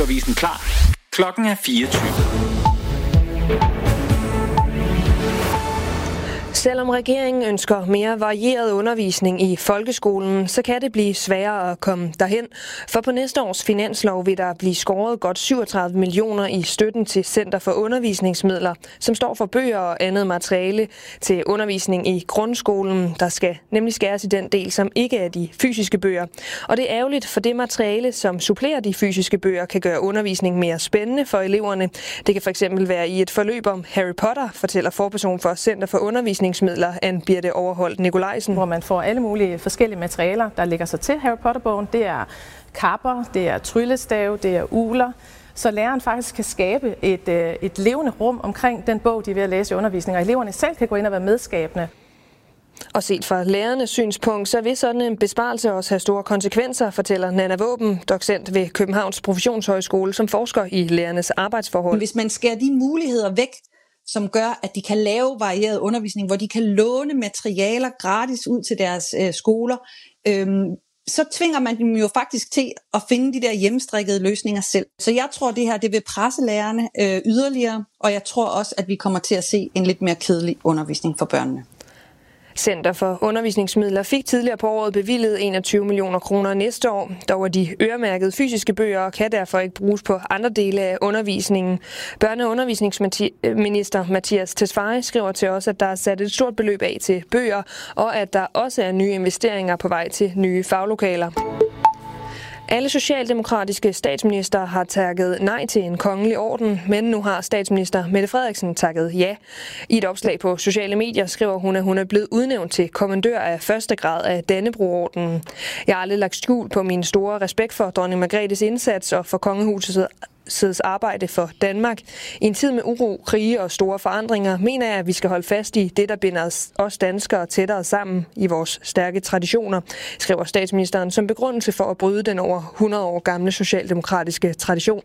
Radioavisen klar. Klokken er 24. Selvom regeringen ønsker mere varieret undervisning i folkeskolen, så kan det blive sværere at komme derhen. For på næste års finanslov vil der blive skåret godt 37 millioner i støtten til Center for Undervisningsmidler, som står for bøger og andet materiale til undervisning i grundskolen. Der skal nemlig skæres i den del, som ikke er de fysiske bøger. Og det er ærgerligt, for det materiale, som supplerer de fysiske bøger, kan gøre undervisning mere spændende for eleverne. Det kan fx være i et forløb om Harry Potter, fortæller forperson for Center for Undervisningsmidler, Ann Birte Overholt Nikolajsen. Hvor man får alle mulige forskellige materialer, der ligger sig til Harry Potter-bogen. Det er kapper, det er tryllestav, det er ugler. Så læreren faktisk kan skabe et levende rum omkring den bog, de er ved at læse i undervisning, og eleverne selv kan gå ind og være medskabende. Og set fra lærernes synspunkt, så vil sådan en besparelse også have store konsekvenser, fortæller Nanna Våben, docent ved Københavns Professionshøjskole, som forsker i lærernes arbejdsforhold. Hvis man skærer de muligheder væk, som gør, at de kan lave varieret undervisning, hvor de kan låne materialer gratis ud til deres skoler, så tvinger man dem jo faktisk til at finde de der hjemmestrikkede løsninger selv. Så jeg tror, det her det vil presse lærerne yderligere, og jeg tror også, at vi kommer til at se en lidt mere kedelig undervisning for børnene. Center for Undervisningsmidler fik tidligere på året bevilget 21 millioner kroner næste år. Dog er de øremærkede fysiske bøger og kan derfor ikke bruges på andre dele af undervisningen. Børne- og undervisningsminister Mattias Tesfaye skriver til os, at der er sat et stort beløb af til bøger, og at der også er nye investeringer på vej til nye faglokaler. Alle socialdemokratiske statsminister har takket nej til en kongelig orden, men nu har statsminister Mette Frederiksen takket ja. I et opslag på sociale medier skriver hun, at hun er blevet udnævnt til kommandør af første grad af Dannebrog-ordenen. Jeg har aldrig lagt skjul på min store respekt for dronning Margrethes indsats og for kongehusets arbejde for Danmark. I en tid med uro, krige og store forandringer, mener jeg, at vi skal holde fast i det, der binder os danskere tættere sammen i vores stærke traditioner, skriver statsministeren som begrundelse for at bryde den over 100 år gamle socialdemokratiske tradition.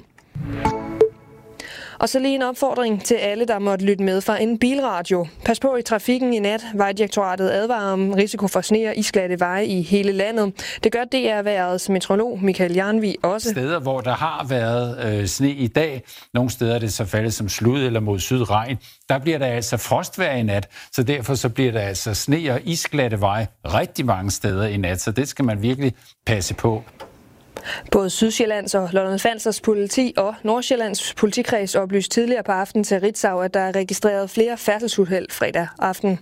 Og så lige en opfordring til alle, der måtte lytte med fra en bilradio. Pas på i trafikken i nat. Vejdirektoratet advarer om risiko for sne og isglatte veje i hele landet. Det gør DR-vejrets meteorolog Michael Jarnvig også. Steder, hvor der har været sne i dag, nogle steder er det så faldet som slud eller mod sydregn, der bliver der altså frostvejr i nat, så derfor så bliver der altså sne og isglatte veje rigtig mange steder i nat, så det skal man virkelig passe på. Både Sydsjællands og Lolland-Falsters politi og Nordsjællands politikreds oplyste tidligere på aftenen til Ritzau, at der er registreret flere færdselsuheld fredag aften.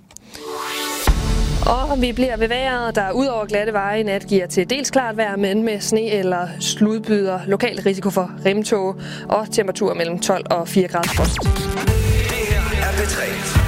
Og vi bliver ved vejret, der ud over glatte veje i nat giver til dels klart vejr, men med sne eller sludbyder lokal risiko for rimtåge og temperaturer mellem 12 og 4 grader frost. Det her er P3.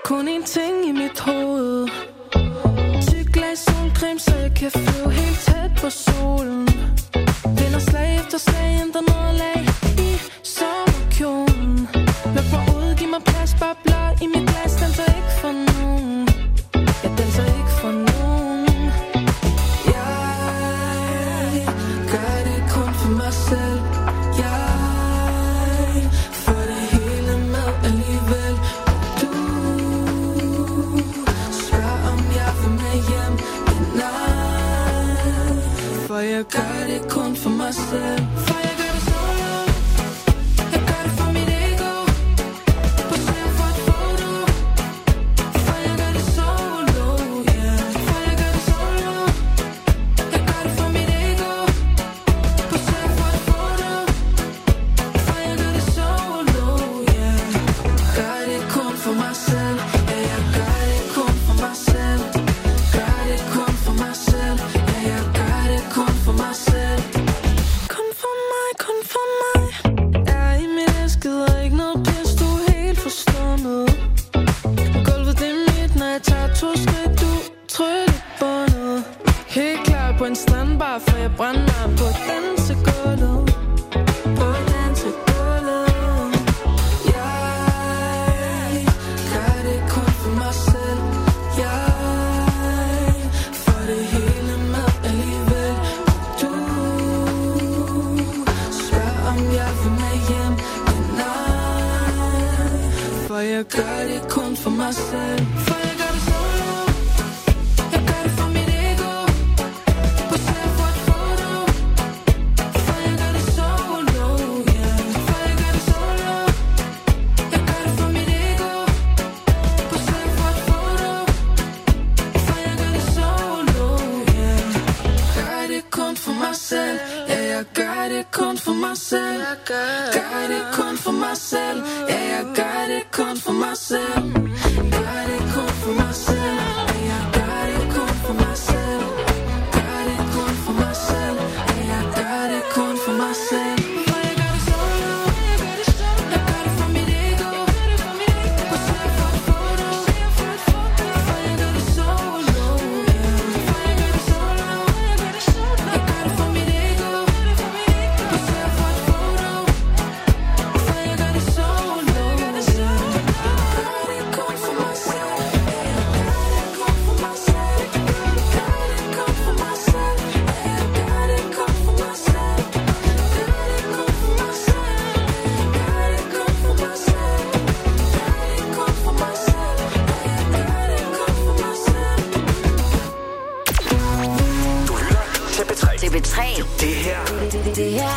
kun en ting i mit hoved. Tyk lag solcreme, så jeg kan flyve helt tæt på solen. Vinder slag efter slag, ændrer nederlag i sommerkjolen. Luk mig ud, giv mig plads, bobler i mit glas. Danser ikke for nogen, jeg danser ikke for nogen. Jeg gør det kun for mig selv. Jeg får det hele med alligevel. Du spørger om jeg vil med hjem, men nej. For jeg gør det kun for mig selv. For jeg gør det solo. Jeg gør det for mit ego. Poserer for et foto. For jeg gør det solo, yeah. For jeg gør det solo. Jeg gør det for mit ego. Poserer for et foto. For jeg gør det solo, yeah. Gør det kun for mig selv. Ja, jeg gør det kun for mig selv. Gør det kun for mig selv. Ja, jeg gør det kun for mig selv. Kun for mig, kun for mig. Jeg er i mit elskede og ikke noget pis, du er helt forstummet. Gulvet det er mit, når jeg tager 2 skridt, du tryllebundet. Helt klar på en strandbar, for jeg brænder på dansegulvet. På dansegulvet. Jeg gør det kun for mig selv. Jeg får det hele med alligevel. Du spørger om jeg vil med hjem, men nej. For jeg gør det kun for mig selv. For jeg gør det solo. Jeg gør det for mit ego. Poserer for et foto. For jeg gør det solo, yeah. For jeg gør det solo. Jeg gør det for mit ego. Poserer for et foto. For jeg gør det solo, yeah. Gør det kun for mig selv. Ja, jeg gør det kun for mig selv. Gør det kun for mig selv. Ja, jeg gør det kun for mig selv. Gør det kun for mig selv. Ja, jeg gør det kun for mig selv. Gør det kun for mig selv. Ja, jeg gør det kun for mig selv. For jeg gør det solo. Jeg gør det for mit ego. Poserer for et foto. For jeg gør det solo, yeah. For jeg gør det solo. Jeg gør det for mit ego. Poserer for et foto. For jeg gør det solo, yeah. Gør det kun for mig selv. Gør det kun for mig selv. Gør det kun for mig selv. Gør det kun for mig selv. Gør det kun for mig selv. Gør det kun for mig selv. Gør det kun for mig selv. Gør det kun for mig selv. Du lytter til P3. Det er P3. Det her Det her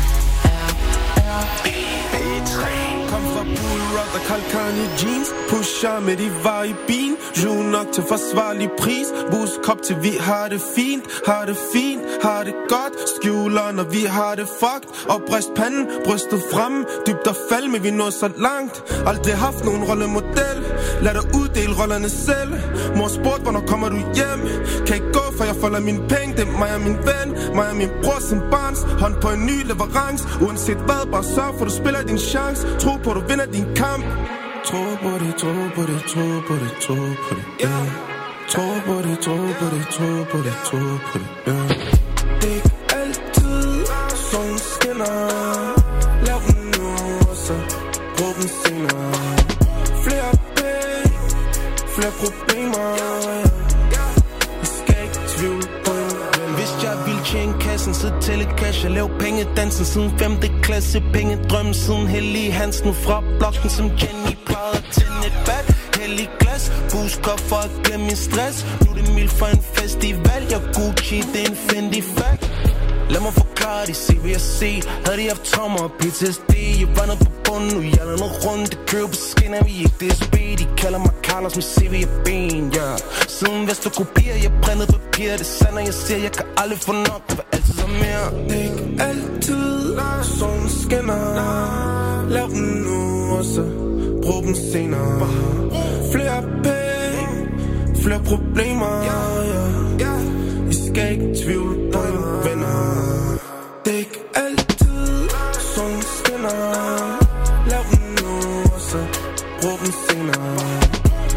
P3. Kom fra Bull Rock og Carl Kanye jeans. Pusher med de var i bin. Jule nok til forsvarlig pris. Bus kop til vi har det fint. Har det fint, har det godt. Skjuler når vi har det fucked. Og brist panden, brystet fremme. Dybt og fald, men vi når så langt. Aldrig haft nogen rollemodel. Lad dig uddele rollerne selv. Mor spurgte, hvornår kommer du hjem? Kan ikke gå, for jeg folder mine penge. Det er mig og min ven, mig og min bror som barns. Hånd på en ny leverance. Uanset hvad, bare sørg for du spiller din chance. Tro på du vinder din kamp. Tro på det, tro på det, tro på det, tro på det, yeah. Tro på det, tro på det, tro på det, tro på det, yeah. Det er ikke altid solen skinner. Lav den nu, og så brug den senere. Flere penge, flere problemer, yeah. Jeg skal ikke tvivle på en. Hvis jeg ville tjene kassen, så tælle cash. Jeg lav pengedansen siden 5. klasse. Pengedrømmen siden Hellige Hansen. Fra blokken som Jenny plejede at tænde et bad. Hellig glas, busker for at glemme min stress. Nu er det mild for en festival. Jeg Gucci, det er en Fendi fact. Lad mig forklare, de se hvad jeg se. Havde de haft tommer og PTSD. Jeg var nede på bunden, nu jeg er noget rundt. Det kører på skinner, vi ikke DSB. De kalder mig Carlos med CV og ben, yeah. Siden Vesterkopier, jeg brændede papir. Det er sandt, og jeg siger, jeg kan aldrig få nok. Det var altid så mere. Det er ikke altid solen skinner. Lav den nu, og så brug den senere. Flere penge, flere problemer, yeah. I skal ikke tvivle på en venner. Det er ikke altid solen skinner. Lav den nu, og så brug den senere.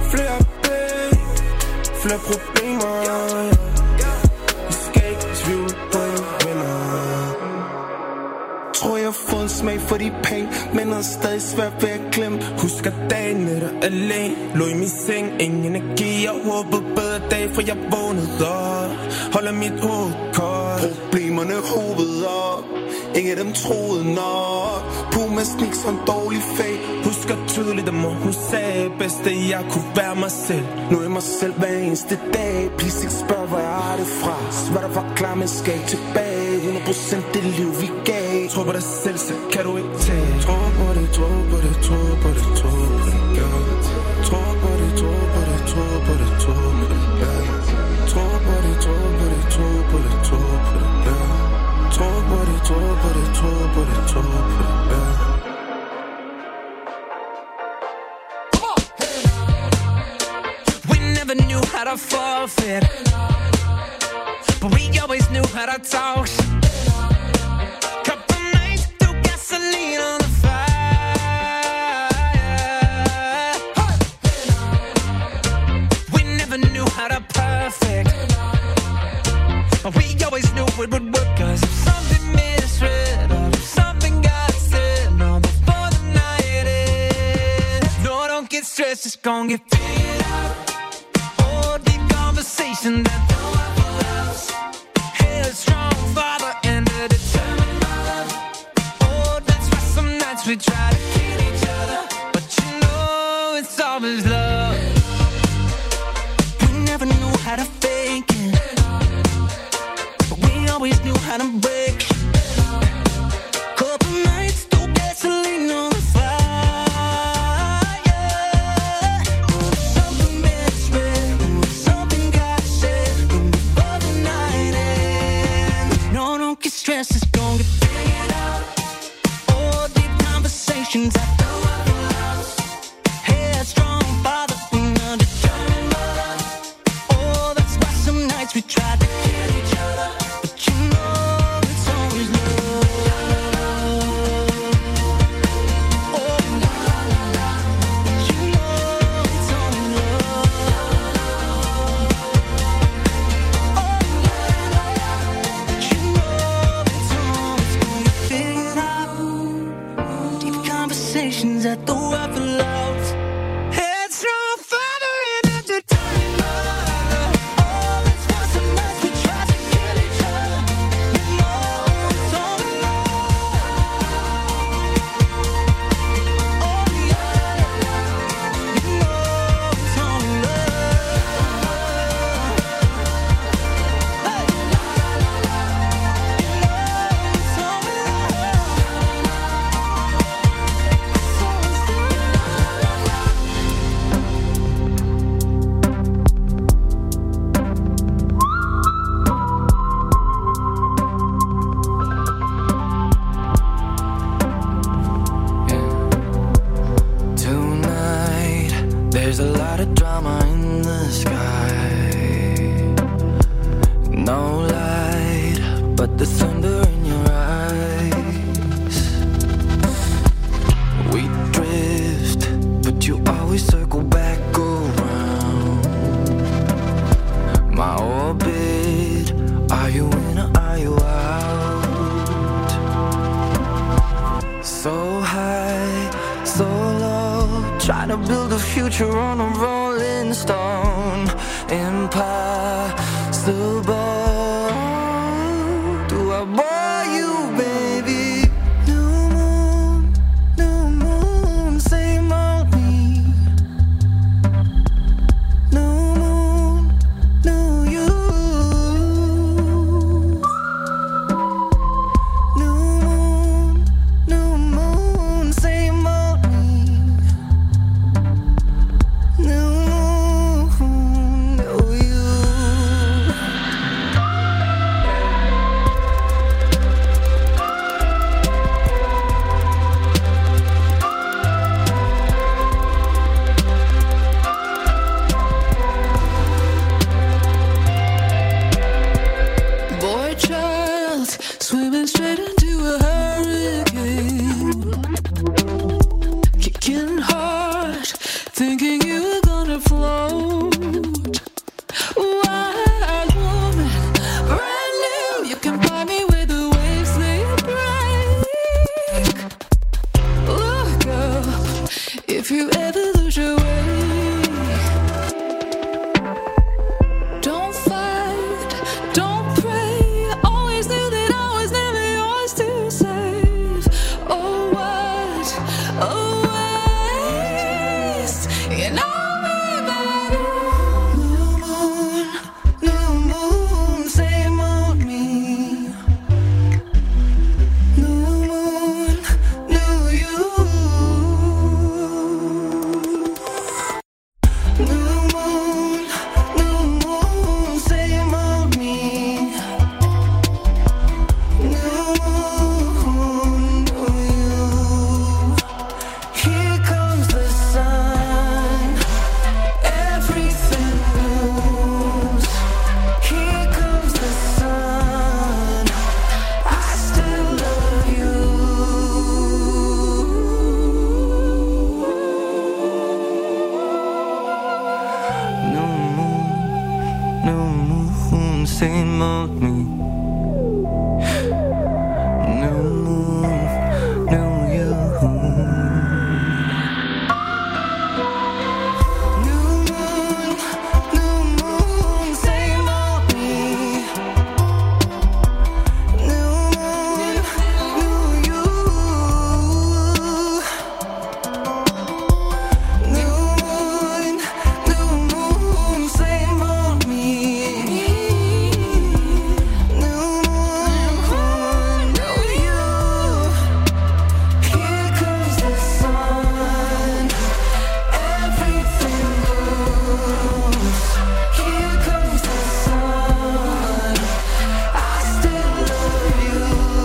Flere penge, flere problemer. Jeg skal ikke tvivle på en vinder. Tror jeg har fået en smag for de penge, men er stadig svært ved at glemme. Husker dagen netop alene, lå i min seng, ingen energi. Jeg håbede bedre dag, for jeg vågnede op. Holder mit hoved koldt, problemerne hovedet op. Ingen af dem troede nok. Puma snik som dårlig fag. Husker tydeligt, at mor hun sagde bedst, at jeg kunne være mig selv. Nu er jeg mig selv hver eneste dag. Please ikke spørg, hvor jeg har det fra. Svært at forklare, men skal ikke tilbage. 100% det liv vi gav. Tro på dig selv, så kan du ikke tage. Tro på det, tro på det, tro på det, tro på det, girl. Tro på det, tro på det, tro på det, tro på det, girl. Tro på det, tro på det, tro på det, tro på det, girl. Tro på det, tro på det, tro på det, tro på det, girl. We never knew how to forfeit, but we always knew how to talk. Couple nights threw gasoline on the fire. We never knew how to perfect, but we always knew it would work. 'Cause if something misread or if something got said, no, before the night ends, no, don't get stressed, it's gonna get figured out. Oh, deep conversation that no one else. Headstrong father and a determined mother. Oh, that's why some nights we try to kill each other, but you know it's always love. We never knew how to fake it, always knew how to break. Couple nights, threw gasoline on the fire. Something misread, something got said before the night ends. No, don't get stressed, it's gonna get figured out. Oh, deep conversations I know I've lost. Headstrong father and a determined mother. Oh, that's why some nights we tried to kill each other. At the weapon loves. Headstrong father and a determined mother. Oh, that's why some nights we try to kill each other. You know it's all in love. Oh yeah, you know it's all in love. Hey, you know it's all in love. There's a lot of drama in the sky. No light, but the thunder in your eyes. We drift, but you always circle back around my orbit. Are you in or are you out? So high, so low, trying to build a future on a rolling stone. Impossible. Do I bore you, baby? New moon, same old me. New moon, new you. New moon, same old me. New you. afloat. Wild woman, brand new. You can buy me with the waves they break. Look up if you ever lose your way. Don't fight, don't pray. Always knew that I was never yours to save. Oh what a waste. You know me better. New moon, same old me. New moon, new you. New moon, same old me. New moon, new you. Here comes the sun. Everything moves. Here comes the sun. I still love you. New moon, same old me. New moon, new you. New moon, same old me. New moon, new you. New moon, same old me. New moon, new you. Here comes the sun. Everything moves. Here comes the sun. I still love you.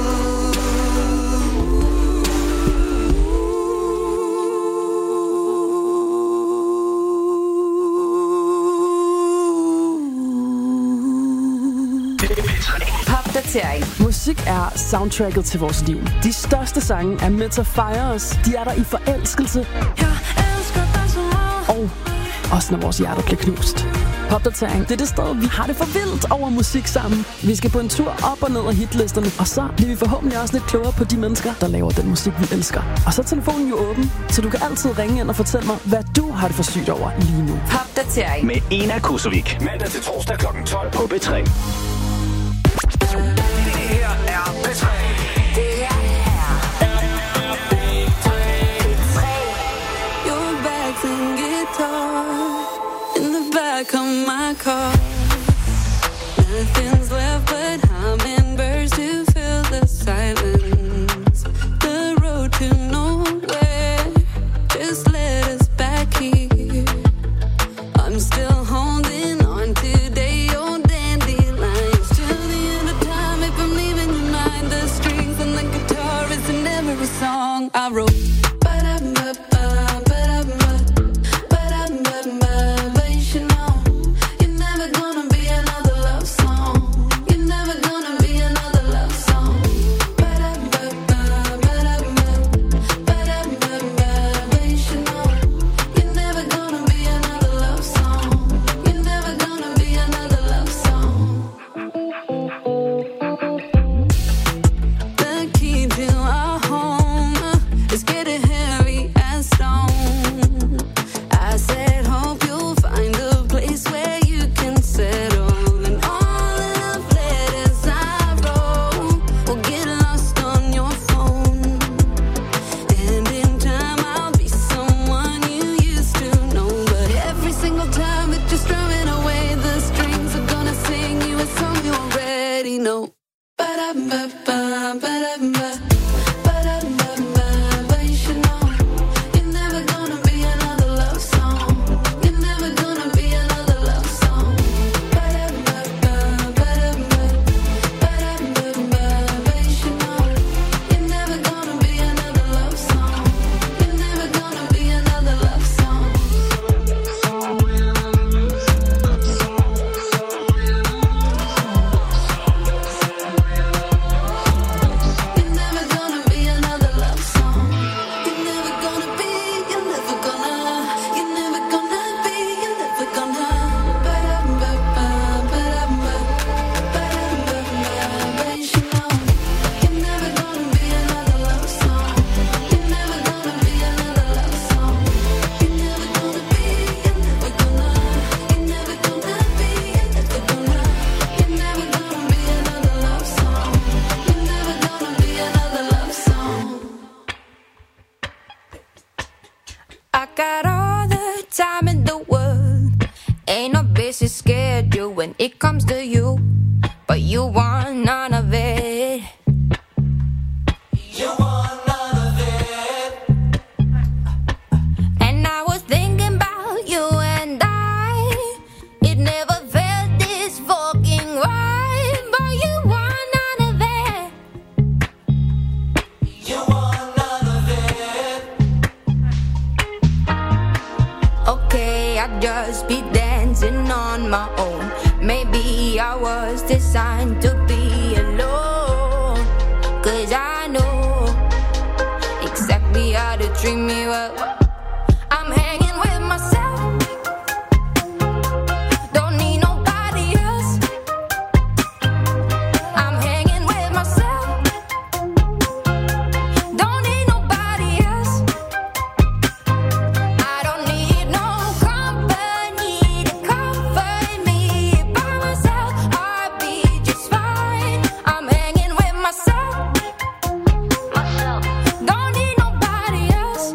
Popdatering. Musik er soundtracket til vores liv. De største sange er med til at fejre os. De er der i forelskelse. Jeg elsker dig så meget. Og også når vores hjerter bliver knust. Popdatering, det er det sted, vi har det for vildt over musik sammen. Vi skal på en tur op og ned af hitlisterne. Og så bliver vi forhåbentlig også lidt klogere på de mennesker, der laver den musik, vi elsker. Og så er telefonen jo åben, så du kan altid ringe ind og fortælle mig, hvad du har det for sygt over lige nu. Popdatering med Ena Kusovik. Mandag til torsdag kl. 12 på B3. Det her er P3. Your bags and guitar in the back of my car. Nothing's left but hummingbirds to fill the silence. The road to nowhere just led us back here. I'm still holding on today, old dandelions. Till the end of time, if I'm leaving your mind, the strings and the guitar is in every song I wrote. But you should know, you're never gonna be another love song. You're never gonna be another love song. But you should know, you're never gonna be another love song. You're never gonna be another love song. The key to our home is getting heavy as stone. I said, hope you'll find a place where you can settle. And all the love letters I wrote will get lost on your phone. And in time I'll be someone you used to know. But every single time it's just drumming away, the strings are gonna sing you a song you already know. But you should know, you're never gonna be another love song. You're never gonna be another love song. But you should know, you're never gonna be another love song. You're never gonna be another love song. You're never it comes to you, but you want none of it. You want none of it. And I was thinking about you and it never felt this fucking right, but you want none of it. You want none of it. Okay, I'd just be dancing on my own. Maybe I was designed to be alone, 'cause I know exactly how to treat me well. I'm hanging with myself, don't need nobody else. I'm hanging with myself, don't need nobody else. I don't need no company to comfort me. By myself, I'll be just fine. I'm hanging with myself, don't need nobody else.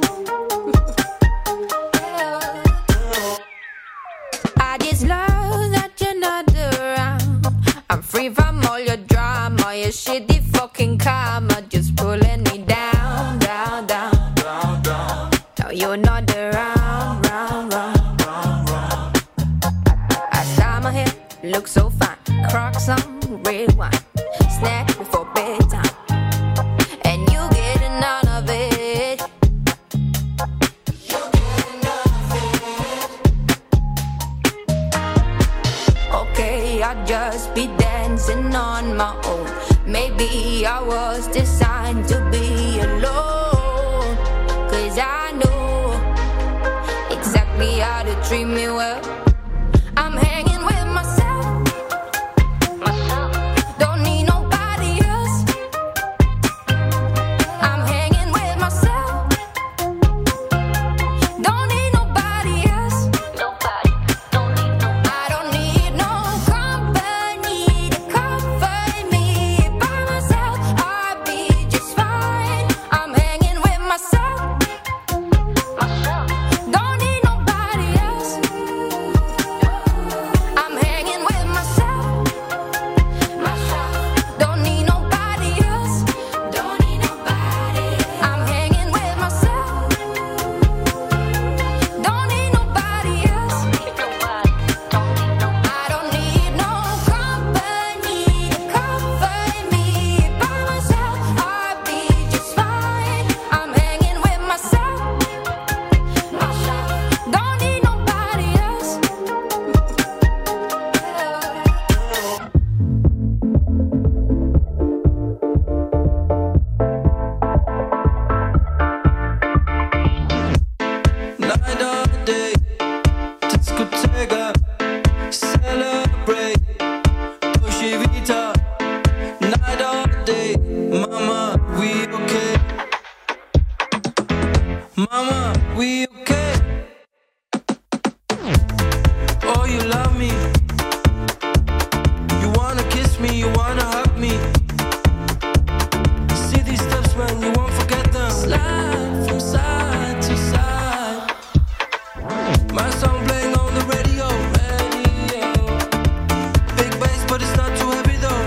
I just love that you're not around. I'm free from all your drama, your shitty fucking karma, just pulling me down, down, down, down, down. Now you're not around, round, round, round, round. I style my hair, look so fine. Crocs on, red wine, snack before bedtime, and you getting none of it. Okay, I'll just be dancing on my own. Maybe I was designed to be alone, 'cause I know exactly how to treat me well. I'm hanging with myself, don't need nobody else. I'm hanging with myself, don't need nobody else. I don't need no company to comfort me. By myself, I'll be just fine. I'm hanging with myself, don't need nobody else. I'm hanging with myself, don't need nobody else. Don't need nobody. I'm hanging with myself, don't need nobody else. I don't need no company to comfort me. By myself, I'll be just fine. I'm hanging with myself, don't need nobody else. Night or day, diskoteker, celebrate, Dolce Vita. Night or day, mama, we okay? Mama, we okay? Oh, you love me, you wanna kiss me, you wanna hug me. See these steps, man, you won't forget them. Slide from side to side. My song playing on the radio. Big bass, but it's not too heavy though.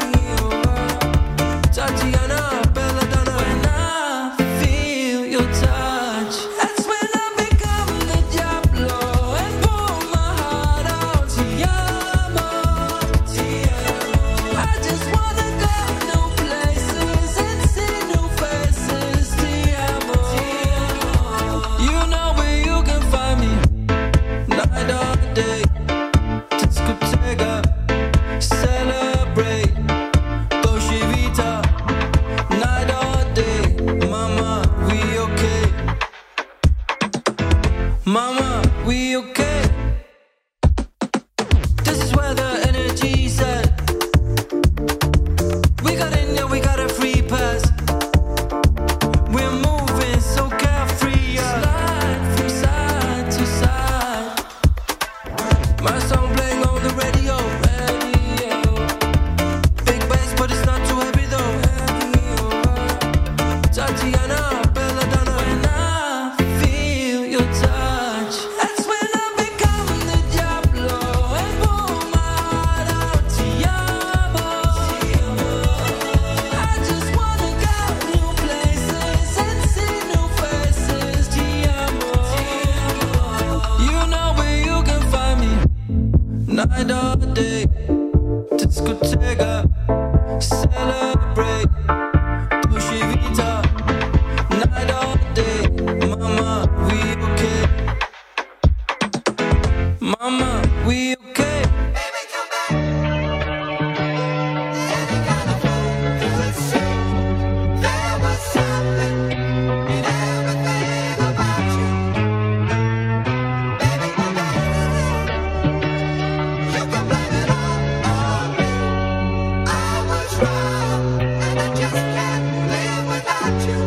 Tatiana, belladonna. When I feel your touch, that's when I become the Diablo and pour my heart out. Ti amo, ti amo. I just wanna go new places and see new faces. Ti amo, ti amo. You know where you can find me. night or day. Discoteca, celebrate. Dolce Vita, night or day. Mama, we okay? Mama, we okay? Baby, come back. Any kind of fool could say there was something in everything about you. Baby, come back. You can blame it all on me. I was wrong, and I just can't live without you.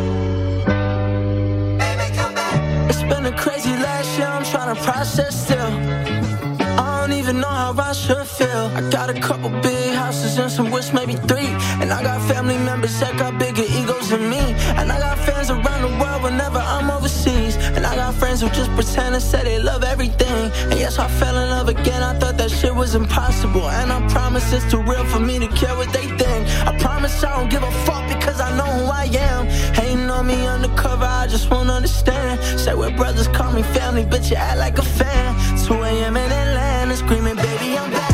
Baby, come back. It's been a crazy last year, I'm trying to process still. I don't even know how I should feel. I got a couple big houses and some wish, maybe 3. And I got family members that got bigger egos than me. And I got fans around the world whenever I'm overseas. And I got friends who just pretend and say they love everything. And yes, I fell in love again, I thought that shit was impossible. And I promise it's too real for me to care what they think. I promise I don't give a fuck because I know who I am. Hating on me undercover, I just won't understand. Say we're brothers, call me family, bitch, you act like a fan. 2 a.m. in Atlanta, screaming, baby, I'm back.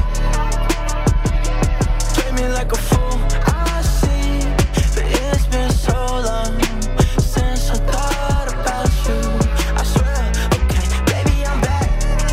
Treat me like a fool, I see. But it's been so long since I thought about you. I swear, okay, baby, I'm back.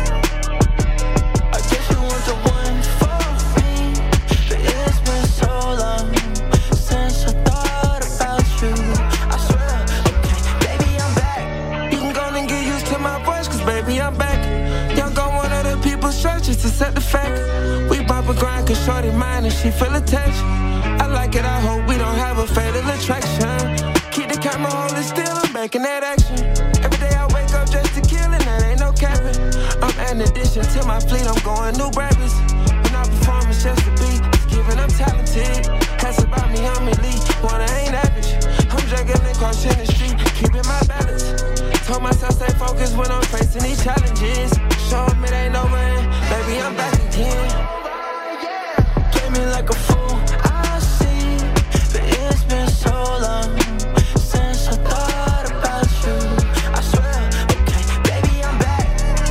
I guess you want the one for me. But it's been so long since I thought about you. I swear, okay, baby, I'm back. You can go and get used to my voice, cause baby, I'm back. Young go one of the people's churches to set the fact. We bump and grind cause shorty mine and she feel attached. I like it, I hope we don't have a fatal attraction. Keep the camera holding still, I'm back in that action. Every day I wake up just to kill and that ain't no capping. I'm an addition to my fleet, I'm going new rappers. When I perform it's just a beat, it's giving I'm talented. That's about me, I'm elite, one I ain't average. I'm drinking and crossing the street, keeping my balance. Told myself stay focused when I'm facing these challenges. Show me they ain't over and baby I'm back again. Play me like a fool, I see. But it's been so long since I thought about you. I swear, okay, baby I'm back.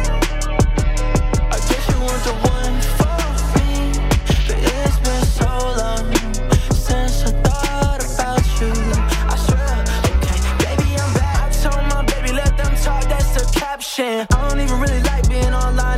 I guess you want the one for me. But it's been so long since I thought about you. I swear, okay, baby I'm back. I told my baby let them talk, that's the caption. I don't even really like being online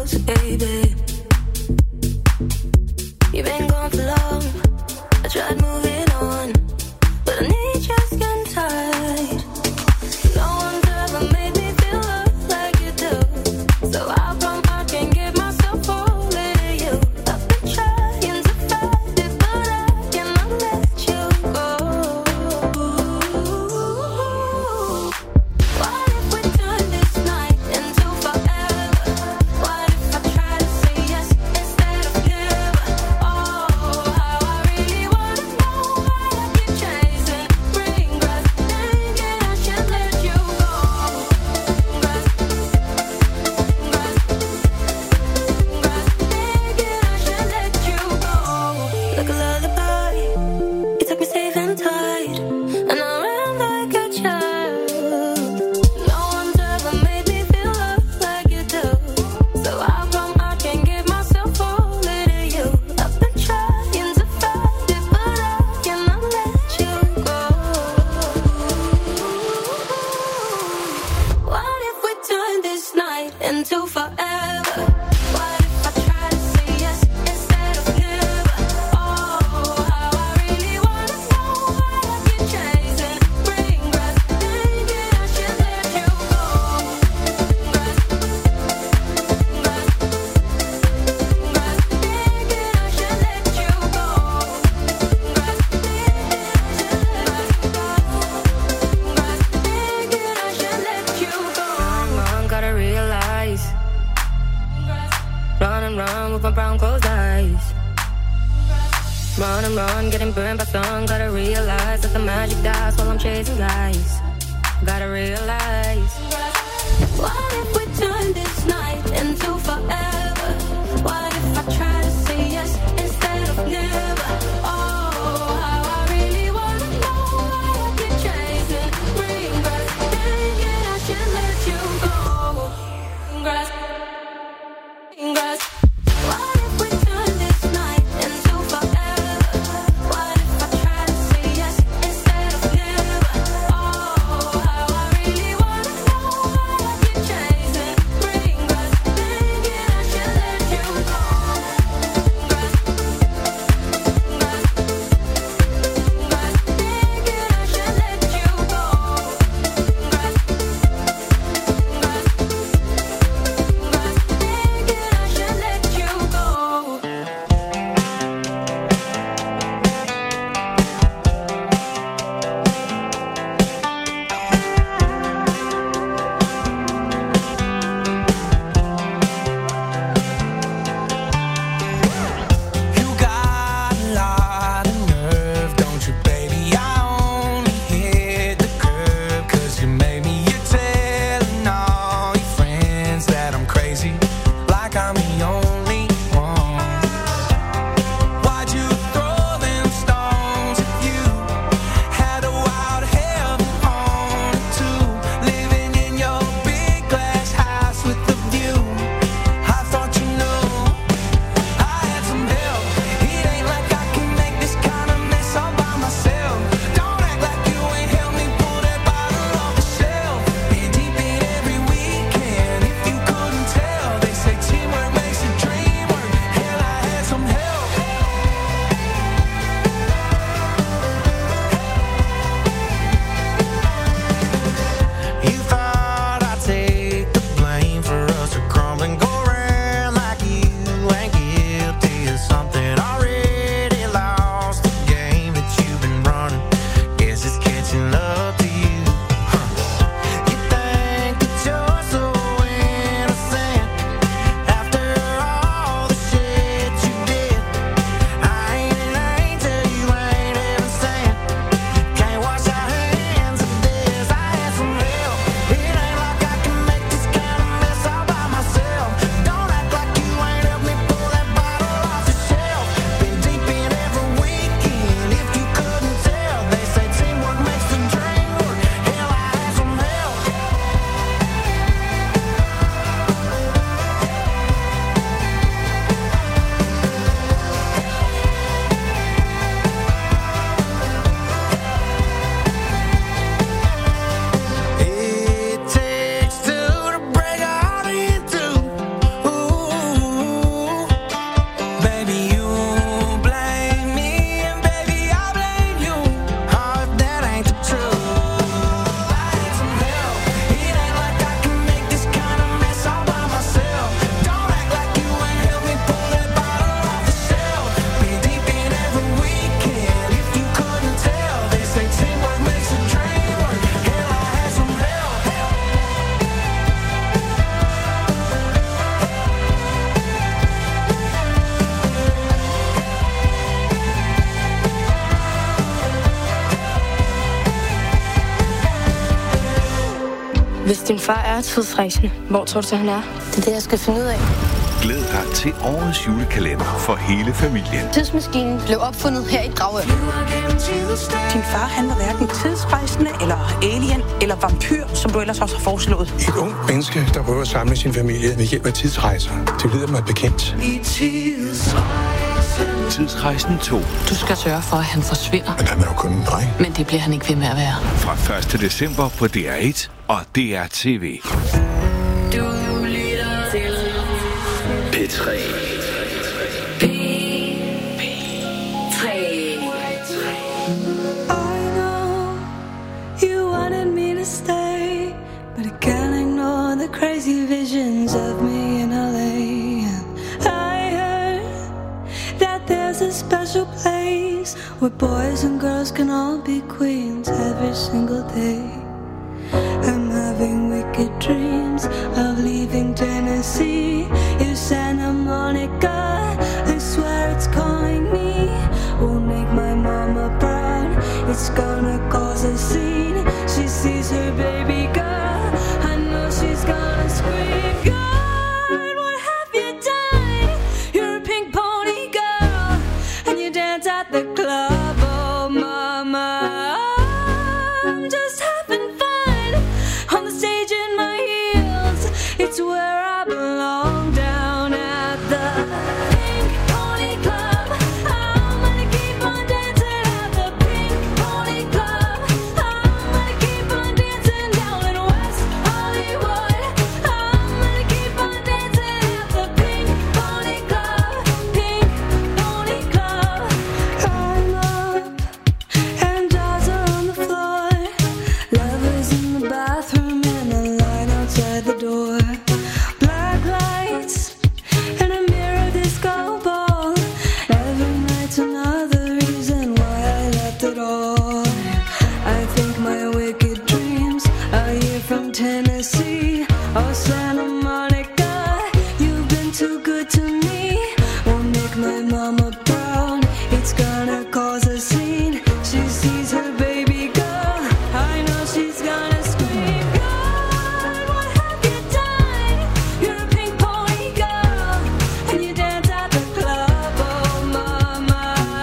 closer, baby. You've been gone for long. I tried moving on, but I need your skin tight. No one's ever made me feel love like you do. So how come I can't get myself over to you? I've been trying to fight it, but I cannot let you go. What if we turn this night into forever? What if I try to say yes instead of never? Oh, how I really wanna know why I keep chasing green grass, thinking I should let you go. Grass, grass, grass, thinking I should let you go. Like a lullaby, you took me safe and tight, and I ran like a child. No one's ever made me feel love like you do. So how come I can't get myself over to you? I've been trying to fight it, but I cannot let you go. What if we turn this night into forever? What if I try to say yes instead of never? Oh, how I really wanna know why I keep chasing green grass, thinking I should let you go. Grass, grass, grass, thinking I should let you go. Grass, thinking I should let you go. Run, gotta realize. Run and run with my brown closed eyes. Run and run, getting burned by sun. Gotta realize that the magic dies while I'm chasing lies. Gotta realize. What if we turn this night into forever? What if I try to say yes instead of never? Oh, how I really wanna know why I keep chasing green grass, thinking I should let you go. Grass, grass. What if we turn this night into forever? What if I try to say yes instead of never? Oh, how I really Hvis din far er tidsrejsende, hvor tror du så, han er? Det er det, jeg skal finde ud af. Glæd dig til årets julekalender for hele familien. Tidsmaskinen blev opfundet her i Dragør. Din far, han var hverken tidsrejsende, eller alien, eller vampyr, som du ellers også har foreslået. Et ung menneske, der prøver at samle sin familie ved hjælp af tidsrejser. Det lyder mig bekendt. Tidsrejsen 2. Du skal sørge for, at han forsvinder. Men han er jo kun en dreng. Men det bliver han ikke ved med at være. Fra 1. december på DR1 og DR-TV. Du lytter til P3. You wanted me to stay, but I can't ignore the crazy visions of me in LA. I heard that there's a special place where boys and girls can all be queens every single day. I'm having wicked dreams of leaving Tennessee. If Santa Monica, I swear it's calling me. Won't make my mama proud, it's gonna cause a scene. She sees her baby girl, I know she's gonna scream. God, what have you done? You're a pink pony girl, and you dance at the club. Oh mama, I'm just having fun on the stage in my heels. It's where I belong, down at the Pink Pony Club. I'm gonna keep on dancing at the Pink Pony Club. I'm gonna keep on dancing down in West Hollywood. I'm gonna keep on dancing at the Pink Pony Club. Pink Pony Club. I'm up and dolls are on the floor. Lovers in the bathroom and a line outside the door. Black lights and a mirror disco ball. Every night's another reason why I left it all. I think my wicked dreams are here from Tennessee or Santa Monica. You've been too good to me. Won't make my mama proud. It's gonna cause a scene. She sees her baby girl, I know she's gonna scream. God, what have you done? You're a pink pony girl, and you dance at the club. Oh mama,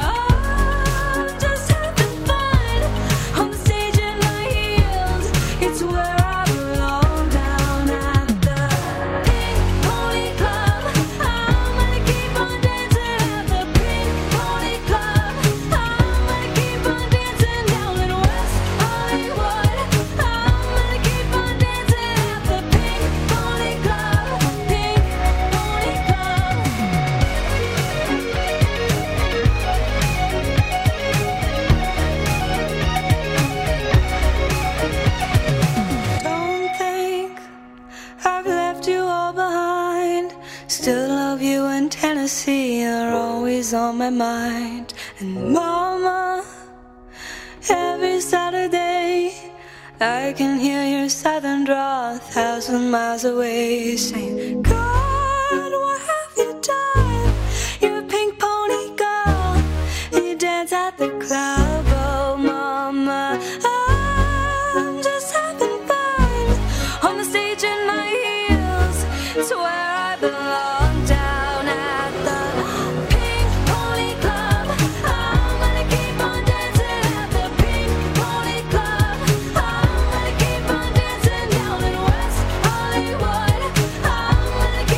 I'm just having fun on the stage in my heels. It's where I belong, down at the Pink Pony Club. I'm gonna keep on dancing at the Pink Pony Club. I'm gonna keep on dancing down in West Hollywood. I'm gonna keep on dancing at the Pink Pony Club. Pink Pony Club. Don't think I've left you all behind. Still love you, and Tennessee are always on my mind. And mama, every Saturday I can hear your southern drawl 1,000 miles away, saying, God, what have you done? You're a pink pony girl, and you dance at the club. Oh mama, I'm just having fun on the stage in my heels. It's where I belong, down at the Pink Pony Club. I'm gonna keep on dancing at the Pink Pony Club. I'm gonna keep on dancing down in West Hollywood. I'm gonna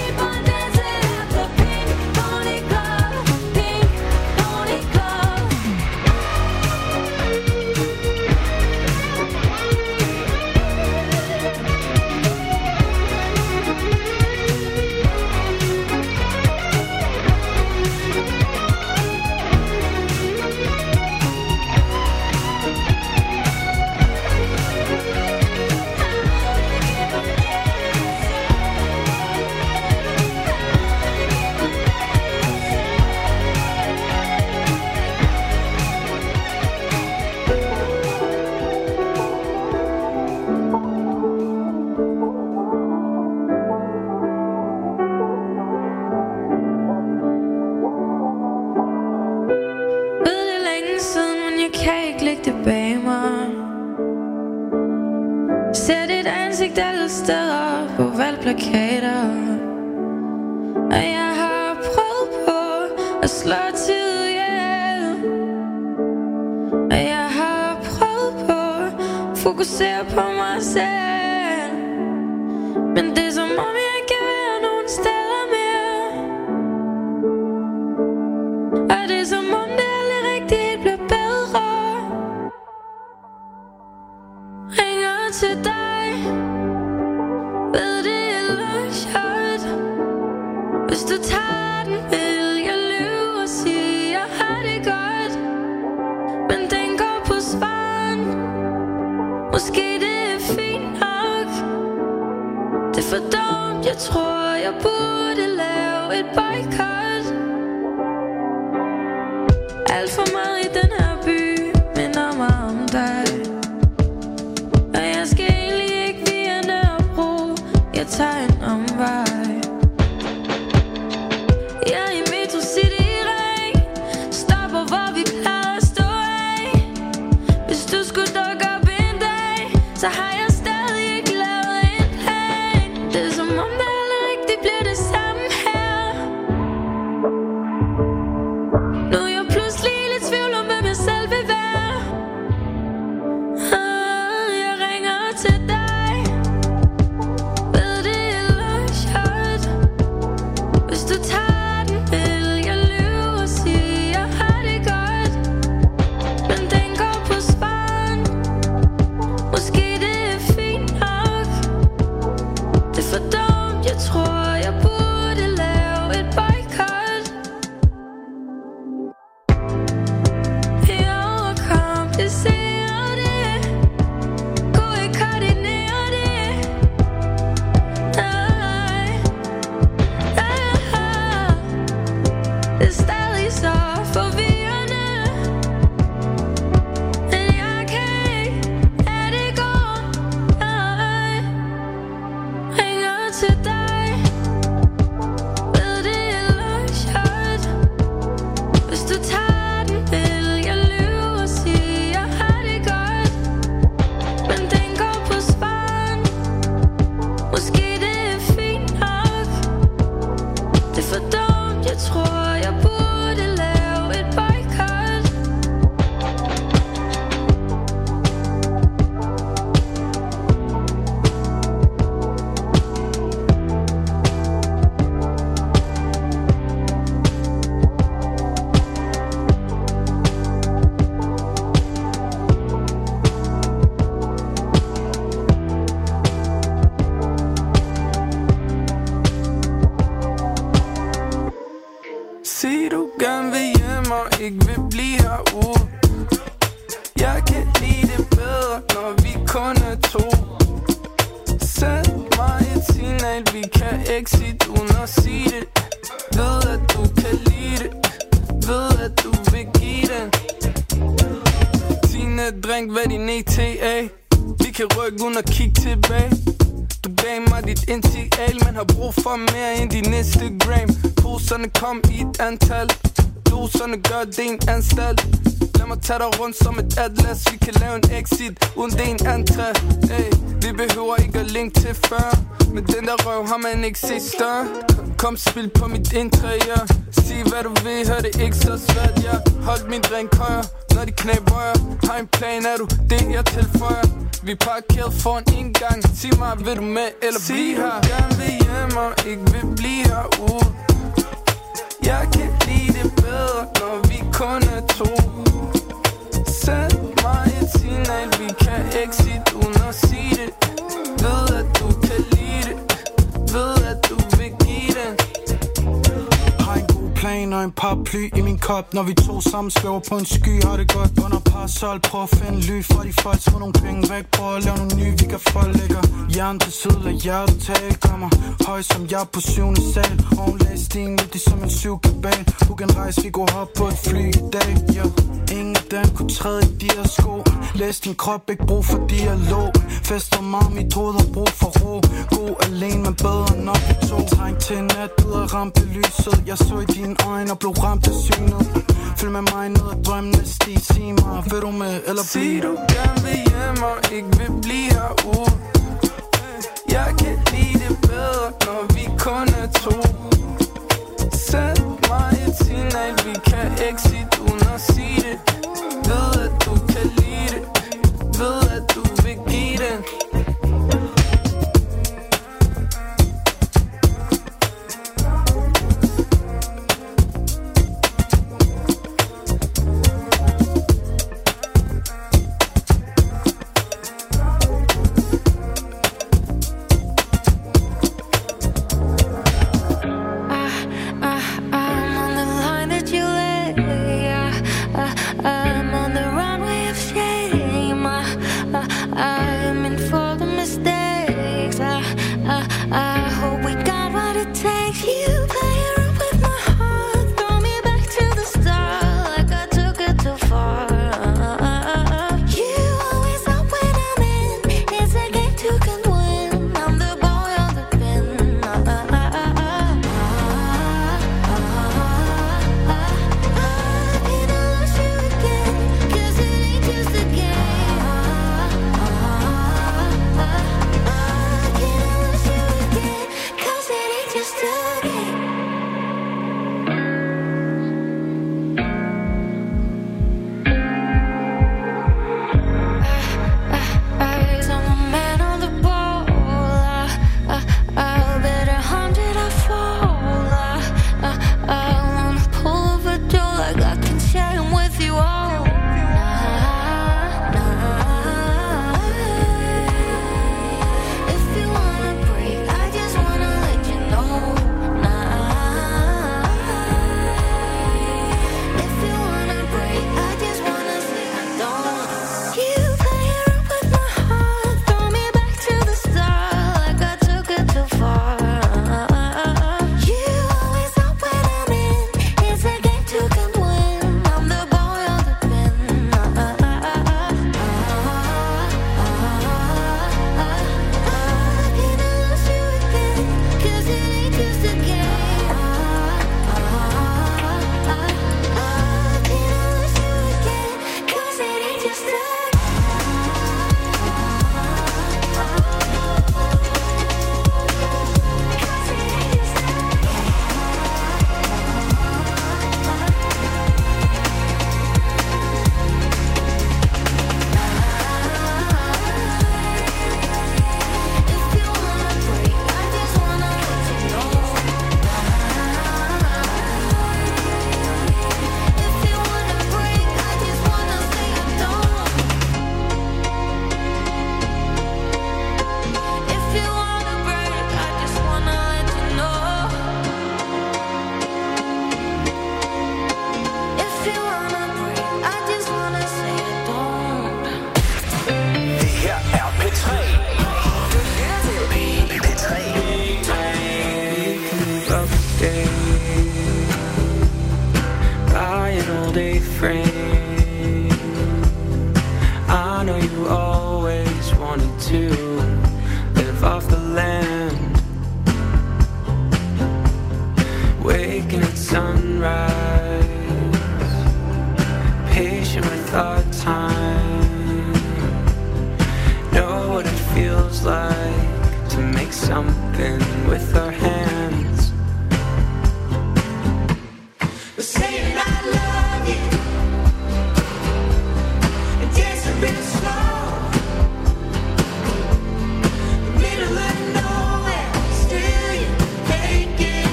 ansigt alle steder på valgplakater. Og jeg har prøvet på at slå tid ihjel. Og jeg har prøvet på at fokusere på mig selv. Men det er som om jeg ikke kan være nogen steder mere. Og det er som om det aldrig rigtigt bliver bedre. Ringer til dig, ved det eller shot. Hvis du tager den, vil jeg lyve og sige jeg har det godt. Men den går på sparen. Måske det er fint nok. Det er for dumt, jeg tror jeg burde lave et boykot. Alt for meget i den her by minder mig om dig. Og jeg skal egentlig ikke via Nørrebro, jeg tager en omvej. Jeg er i Metro City ring, stopper hvor vi plejer at stå af. Hvis du skulle dukke op en dag, så har jeg stadig ikke lavet en plan. Det er som om det aldrig rigtigt bliver det samme her. Nu er jeg pludselig lidt tvivl om hvem jeg selv vil være. Jeg ringer til dig, ved det eller shot. Hvis du tager den, vil jeg lyve og sige jeg har det godt. Men den går på sparen. Måske det er fint nok. Det er for dumt, jeg tror jeg burde lave et boykot. Jeg overkomplicerer det, kunne ikke koordinere det. Nej, det er stadig så forvirrende. Men jeg kan ikke lade det gå. Nej, ringer til dig, ved det eller shot. Hvis du tager den, vil jeg lyve og sige jeg har det godt. Men den går på sparen. Måske det er fint nok. Det er for dumt, jeg tror jeg burde lave et boykot. Sig du gerne vil hjem og ikke vil blive herude. Jeg kan lide det bedre, når vi kun er to. Send mig et signal, vi kan exit uden at sige det. Ved at du kan lide det, ved at du vil give den. Tine, drink hvad din ETA. Vi kan rykke uden at kigge tilbage. Du gav mig dit initial, men har brug for mere end din Instagram. Poserne kom i et antal, doserne gør det en anstalt. Lad mig tage dig rundt som et atlas. Vi kan lave en exit uden det en entré. Hey, vi behøver ikke at linke til før, men den der røv har man ikke set større. Kom spil på mit interiør, sig hvad du vil, hør det ikke så svært. Jeg holdt min drink højere, når de knæ rører. Har en plan, er du det jeg tilføjer. Vi er parkeret foran en gang. Sig mig, vil du med eller blive her? Sig du gerne vil hjem og ikke vil blive herude. Jeg kan lide det bedre, når vi kun er to. Send mig et signal, vi kan exit uden at sige det. Ved at du kan lide det, ved at du vil give det. Har en god plan og en paraply i min kop. Når vi to sammen svæver på en sky, har det godt. Under parasol, prøv at finde ly for de folk. Små nogle penge væk, prøv at lave nogle nye. Vi kan forlægge hjernen til side, lad hjertet tale. Kommer høj som jeg på 7. sal. Ovenlag stigen, lidt det som en 7-kabal. Du kan rejse, vi går op på et fly i dag. Ingen af dem kunne træde i de her sko. Læs din krop, ikke brug for dialog. Fester mig, mit hoved har brug for ro. God alene, men bedre nok vi to. Træng til nat ud af rampelyset. Jeg så i dine øjne og blev ramt af synet. Følg med mig ned ad drømmene sti. Sig mig, vil du med eller blive? Sig du gerne vil hjem og ikke vil blive herude. er to. Sæt mig et signal, vi kan exit uden at sige det. Ved at du kan lide det, ved at du vil give det.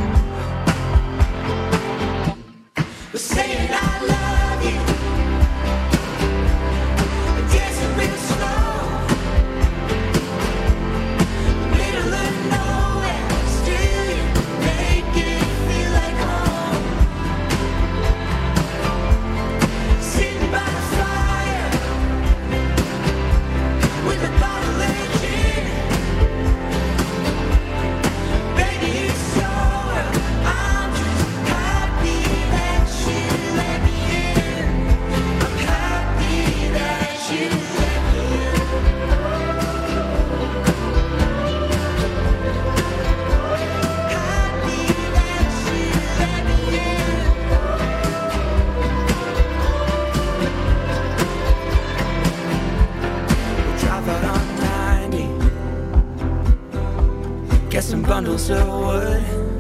Saying I love you. bundles of wood.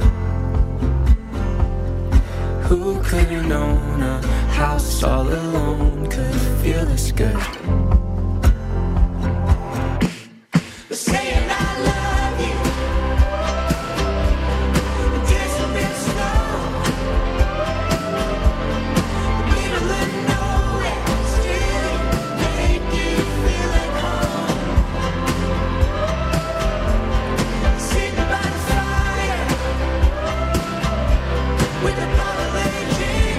Who could have known a house all alone could feel this good? Saying I love you, disappear slow. Middle of nowhere, still make you feel like home. Sitting by the fire with a bottle of gin.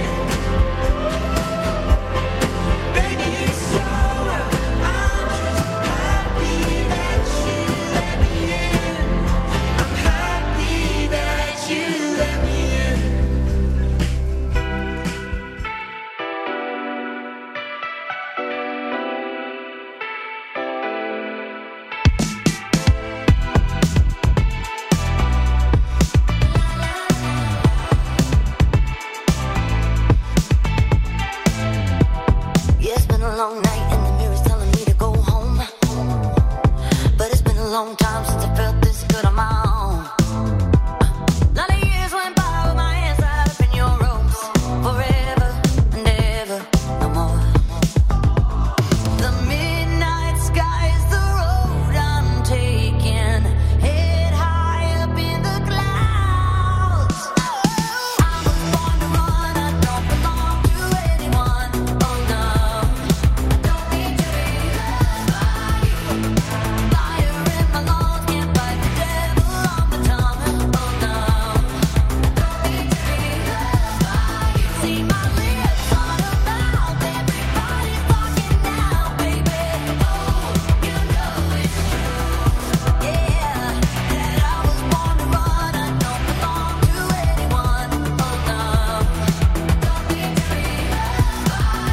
Baby, it's so I'm just happy that you let me in. I'm happy that you let me in. Yeah, it's been a long night and the mirror's telling me to go home. But it's been a long time since I felt this good on my own. Lot of years went by with my hands tied up in your ropes. Forever and ever, no more. The midnight sky is the road I'm taking. Head high up in the clouds. I was born to run, I don't belong to anyone. Oh no. Don't need to be loved by you. Fire in my lungs, can't fight the devil on my tongue. Oh no. Don't need to be loved by you. See my lips on a mouth, everybody's talking now, baby. Oh, you know it's true. Yeah, that I was born to run, I don't belong to anyone. Oh no. Don't need to be loved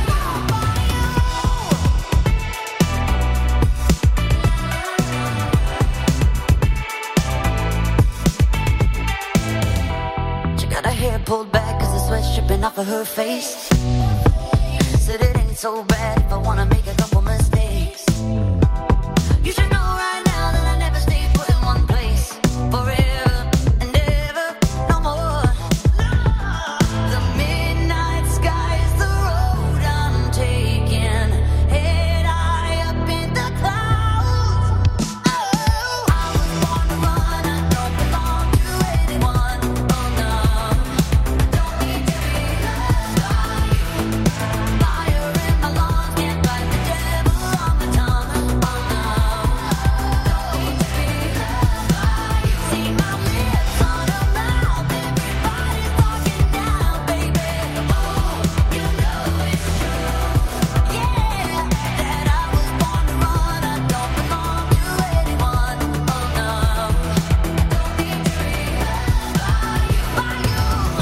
by you. She got her hair pulled back cause the sweat's dripping off of her face. Said it ain't so bad if I wanna make a couple mistakes. You should know right now that I never stay put in one place. Forever and ever, no more. The midnight sky is the road I'm taking. Head high up in the clouds. Oh, I was born to run, I don't belong to anyone. Oh no. Don't need to be loved by you. Fire in my lungs, can't fight the devil on my tongue. Oh no. Don't need to be loved by you. See my lips on a mouth, everybody's talking now, baby. Oh, you know it's true. Yeah, that I was born to run, I don't belong to anyone. Oh no. Don't need to be loved by you.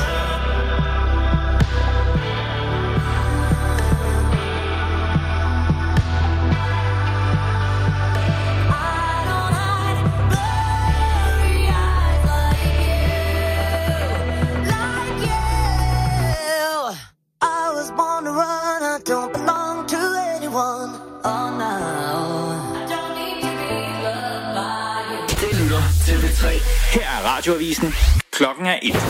I don't hide blurry eyes like you. I was born to run, I don't belong to anyone. Oh no. I don't need to be loved by you. Det lytter til P3. Her er Radioavisen. Klokken er 1.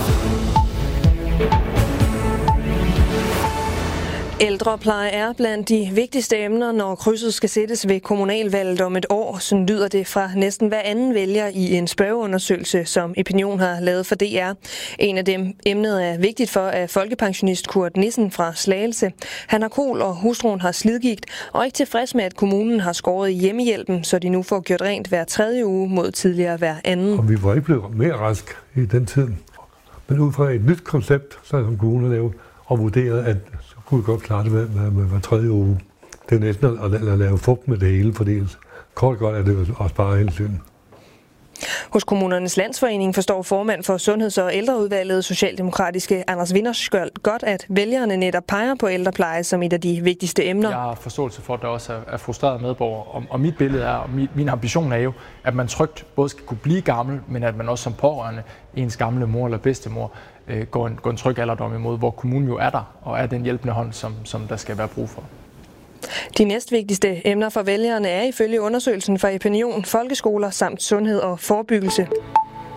Ældrepleje er blandt de vigtigste emner, når krydset skal sættes ved kommunalvalget om et år. Sådan lyder det fra næsten hver anden vælger i en spørgeundersøgelse, som Opinion har lavet for DR. En af dem emnet er vigtigt for, at folkepensionist Kurt Nissen fra Slagelse. Han har kol, og hustruen har slidgigt, og er ikke tilfreds med, at kommunen har skåret i hjemmehjælpen, så de nu får gjort rent hver 3. uge mod tidligere hver anden. Og vi var ikke blevet mere rask i den tid. Men ud fra et nyt koncept, som kommunen lavede, og vurderede, at så kunne vi godt klare det med hver 3. uge. Det er næsten at lave fugt med det hele, fordi kort godt er det også bare hensyn. Hos Kommunernes Landsforening forstår formand for Sundheds- og Ældreudvalget, socialdemokratiske Anders Vinderskjold, godt, at vælgerne netop peger på ældrepleje som et af de vigtigste emner. Jeg har forståelse for, at der også er frustrerede medborgere, og mit billede er, og min ambition er jo, at man trygt både skal kunne blive gammel, men at man også som pårørende, ens gamle mor eller bedstemor, går en tryg alderdom imod, hvor kommunen jo er der, og er den hjælpende hånd, som der skal være brug for. De næstvigtigste emner for vælgerne er ifølge undersøgelsen fra Opinion, folkeskoler samt sundhed og forebyggelse.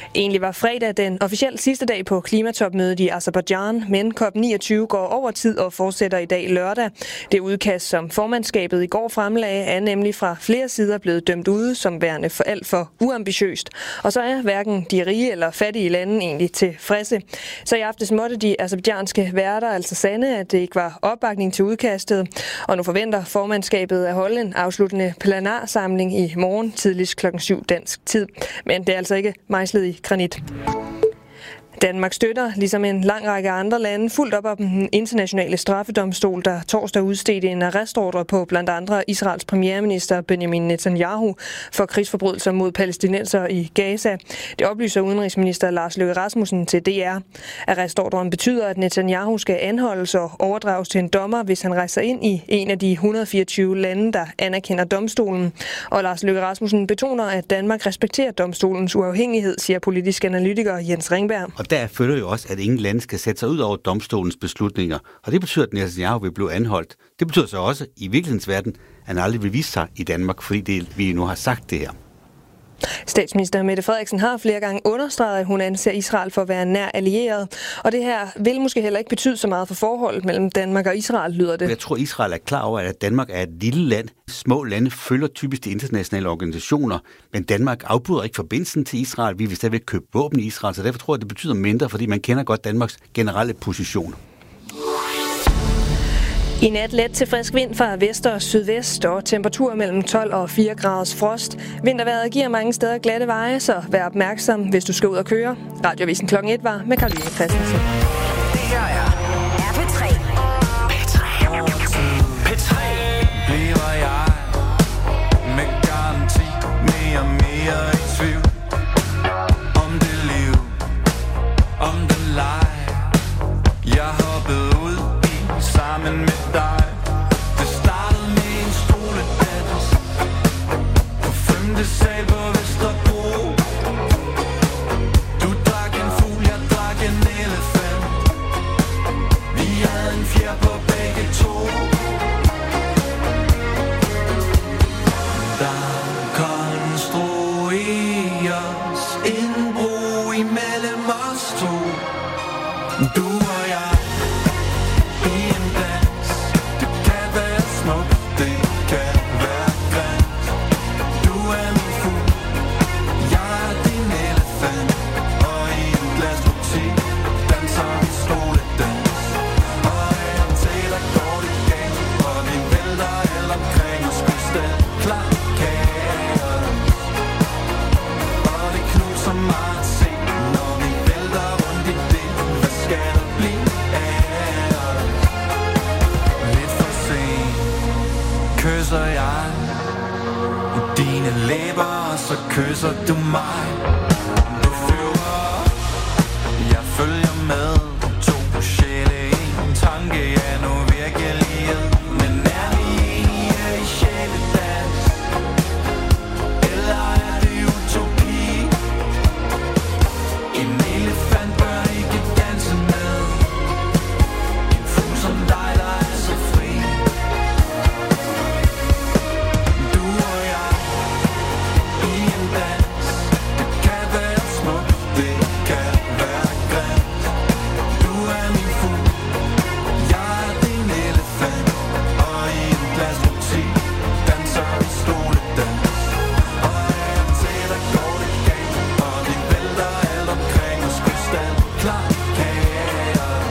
Egentlig var fredag den officielt sidste dag på klimatopmødet i Aserbajdsjan, men COP29 går over tid og fortsætter i dag lørdag. Det udkast, som formandskabet i går fremlagde, er nemlig fra flere sider blevet dømt ude som værende for alt for uambitiøst. Og så er hverken de rige eller fattige lande egentlig tilfredse. Så i aftes måtte de aserbajdsjanske værter altså sande, at det ikke var opbakning til udkastet. Og nu forventer formandskabet at holde en afsluttende plenarsamling i morgen tidligst kl. 7 dansk tid. Men det er altså ikke mejslet i granit. Danmark støtter, ligesom en lang række andre lande, fuldt op om den internationale straffedomstol, der torsdag udstedte en arrestordre på blandt andre Israels premierminister Benjamin Netanyahu for krigsforbrydelser mod palæstinensere i Gaza. Det oplyser udenrigsminister Lars Løkke Rasmussen til DR. Arrestordren betyder, at Netanyahu skal anholdes og overdrages til en dommer, hvis han rejser ind i en af de 124 lande, der anerkender domstolen. Og Lars Løkke Rasmussen betoner, at Danmark respekterer domstolens uafhængighed, siger politisk analytiker Jens Ringberg. Og der følger jo også, at ingen lande skal sætte sig ud over domstolens beslutninger. Og det betyder, at Netanyahu vil blive anholdt. Det betyder så også, i virkelighedens verden, at han aldrig vil vise sig i Danmark, fordi vi nu har sagt det her. Statsminister Mette Frederiksen har flere gange understreget, at hun anser Israel for at være en nær allieret. Og det her vil måske heller ikke betyde så meget for forholdet mellem Danmark og Israel, lyder det. Jeg tror, Israel er klar over, at Danmark er et lille land. Små lande følger typisk de internationale organisationer, men Danmark afbryder ikke forbindelsen til Israel. Vi vil stadigvæk købe våben i Israel, så derfor tror jeg, det betyder mindre, fordi man kender godt Danmarks generelle position. I nat let til frisk vind fra vest og sydvest og temperatur mellem 12 og 4 graders frost. Vintervejret giver mange steder glatte veje, så vær opmærksom, hvis du skal ud og køre. Radioavisen kl. 1 var med Karoline Christensen. Det her er P3. P3 bliver jeg med garanti mere og mere i tvivl om det liv, om det leg. Jeg hoppede ud i sammen med dig. Det startede med en stoledans på 5. sal på Vesterbro. Du drak en fugl, jeg drak en elefant. Vi havde en fjer på begge to. Der konstrueres en bro imellem os to. Du og jeg i en dans. Det kan være smukt, det kan være grimt. Du er min fugl, jeg er din elefant. Og i en glasbutik danser vi stoledans. Og her til der går det galt, og vi vælter alt omkring os krystalklar kaos. Og det knuser mig at se, når vi vælter rundt i det. Hvad skal der blive af os? Lidt for sent kysser jeg i dine læber, og så kysser du mig. Du flyver op, jeg følger med. To sjæle, en tanke er nu virkelighed. Men er vi enige i sjæledans? Eller er det utopi? En elefant bør ikke danse med en fugl som dig, der er så fri. Du og jeg i en dans. Det kan være smukt, det kan være grimt. Du er min fugl, jeg er din elefant. Og i en glasbutik danser vi stoledans. Og her til der går det galt, og vi vælter alt omkring os krystalklar kaos.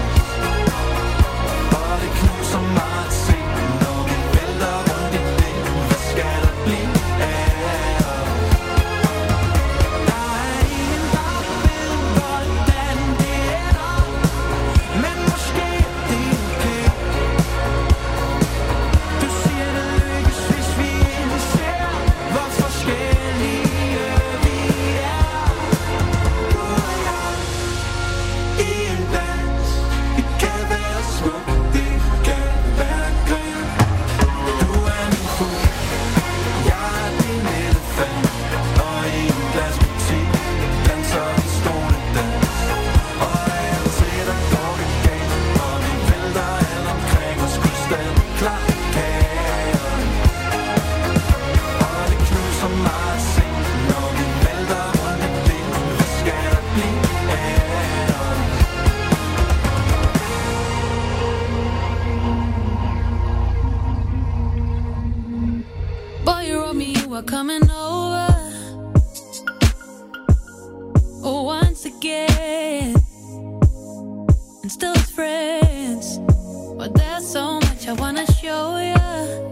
Og det knuser mig at se, når vi vælter rundt i det. Hvad skal der blive af os? Der er ingen, der ved, hvordan det ender. Men måske er det okay. Du siger det lykkes, hvis vi indser, hvor forskellige vi er. Du og jeg i en dans. Det kan være smukt, det kan være grimt. Du er min fugl, jeg er din elefant. Og i en glasbutik danser vi stoledans. Og her til der går det galt, og vi vælter alt omkring os krystalklar kaos. Og det knuser mig at se, når vi vælter rundt i det. Hvad skal der are coming over once again, and still as friends. But there's so much I wanna show you,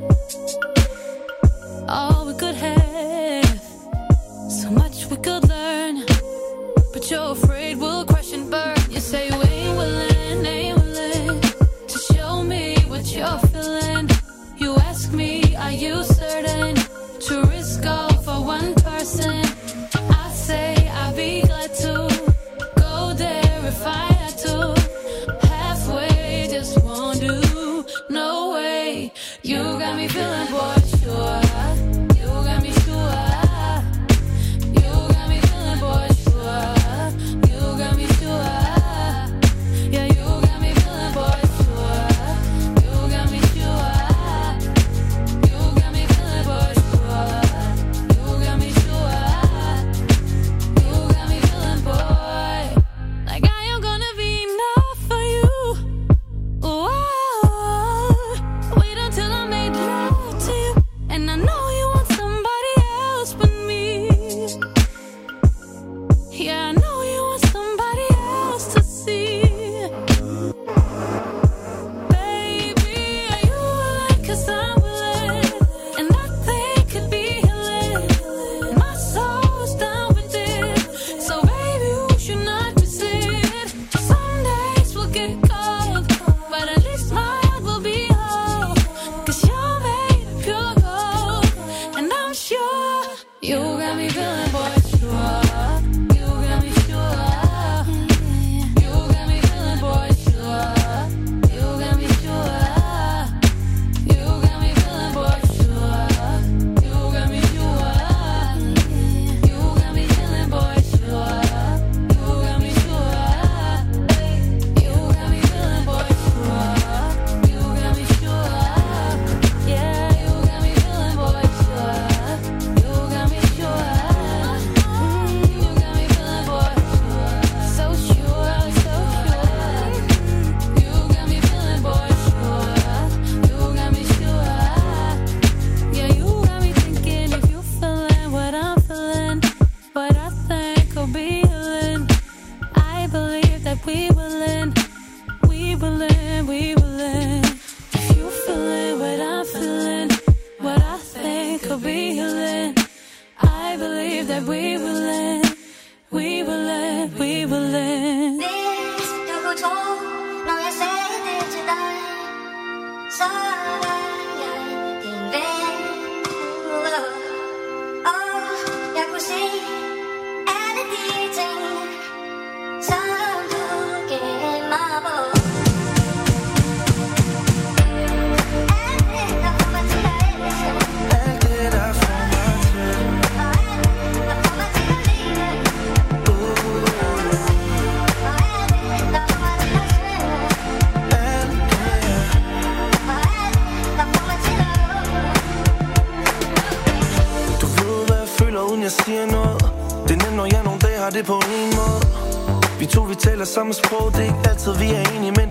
all we could have, so much we could learn. But you're afraid we'll crash and burn. You say you ain't willing to show me what you're feeling. You ask me, are you certain to risk all for one person? I say I'd be glad to go there if I had to. Halfway just won't do, no way. You got me feeling, boy, sure. You got me sure. You got me feeling, boy, sure. You got me sure. Yeah, you got me feeling, boy, sure. You got me sure. You got me feeling, boy, sure. You got me sure. You got me feeling, boy, like I am gonna be enough for you. Whoa, wait until I made love to you, and I know you want somebody else but me. Yeah, I know you want somebody else to see. Baby, are you willing? 'Cause I'm willing, and nothing could be healing. My soul's down with it, so baby, you should not resist. Some days will get cold, but at least my heart will be whole. 'Cause you're made of pure gold, and I'm sure you got me feeling, boy, sure. You got me sure. You got me feeling, boy, sure. You got me sure. You got me feeling, boy, sure. You got me sure. You got me feeling, boy, sure. You got me sure. You got me feeling, boy, sure. You got me sure. Yeah, you got me feeling, boy, sure. You got me sure. You got me feeling, boy, sure. So sure, so sure. You got me feeling, boy, sure. You got me sure. Yeah, you got me thinking if you feeling what I'm feeling, what I think could be healing. I believe that we will end. We will end, we will end. If you feeling what I'm feeling, what I think could be healing. I believe that we will end. We will end, we will end. Hvis du kunne tro, når jeg sagde det til dig, så var jeg din ven. Og jeg kunne se alle de ting, som du gav mig på. Alt det, der får mig til at elske. Alt det, der får mig til. Og alt det, der får mig til at leve. Og alt det, der får mig til at svømme. Alt det. Og alt det, der får mig til at åbne. Du ved, hvad jeg føler, uden jeg siger noget. Det er nemt, når jeg nogle dage har det på en måde. Vi to, vi taler samme sprog. Det er ikke altid, vi er enige, men